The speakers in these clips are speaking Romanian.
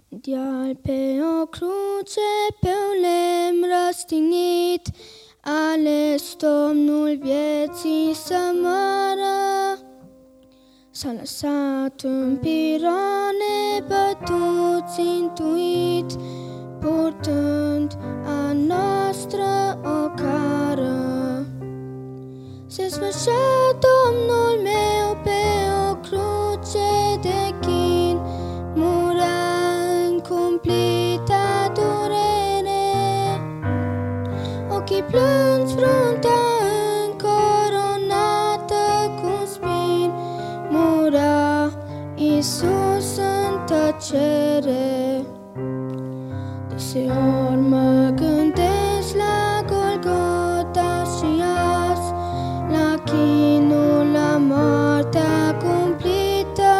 Ideal pe o cruce, pe un lemn răstignit, ales Domnul vieții să moară. S-a lăsat în piroane bătut, țintuit, purtând a noastră ocară. Se sfârșea Domnul meu pe o cruce de chin, murea în cumplita durere. Ochii plânți, fruntea încoronată cu spini, murea Iisus în tăcere. Deseori mă gândesc la Golgota și azi, la chinul, la moartea cumplită,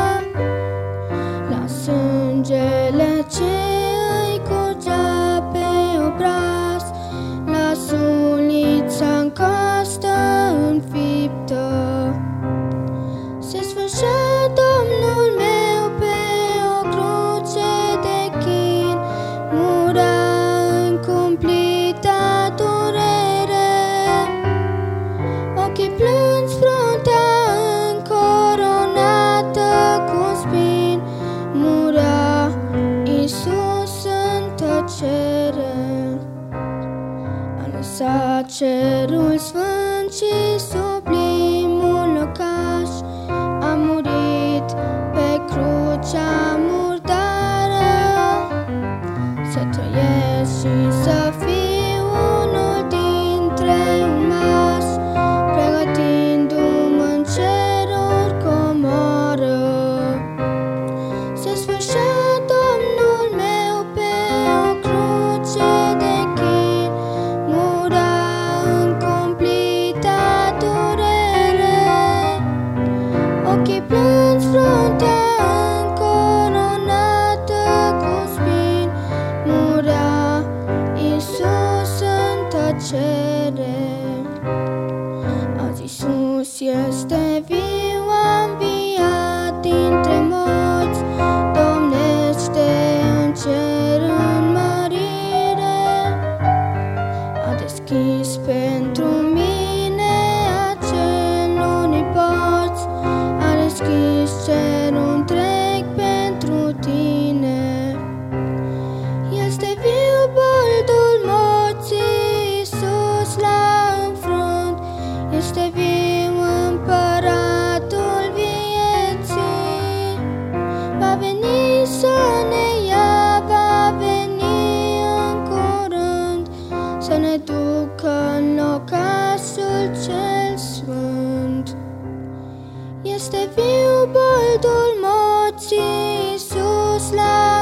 la sângele ce îi curgea pe obraz, la sulița în costă înfiptă. Se sfârșea Domnul meu pe o cruce de chin, murea în cumplita durere. Ochii plânți, fruntea încoronată cu spini, murea Iisus în tăcere. A lăsat cerul sfânt și sublimul locaș, a murit pe crucea murdară. Să trăiesc și să fiu unul dintre urmași, pregătindu-mă în ceruri comoră. Se sfârșea Domnul meu pe o cruce de chin, murea în cumplita durere. Ochii plânți, fruntea încoronată cu spini, murea Iisus în tăcere. Azi Iisus este viu, a înviat dintre morți, domnește în cer în mărire. A deschis pentru mine acel unii porți, a deschis cerul întreg pentru tine. Este viu boldul morții, Iisus l-a înfrunt, este viu împăratul vieții. Va veni să ne ia, va veni în curând, să ne ducă în locașul cel sfânt. Este viu boldul morții, Iisus l-a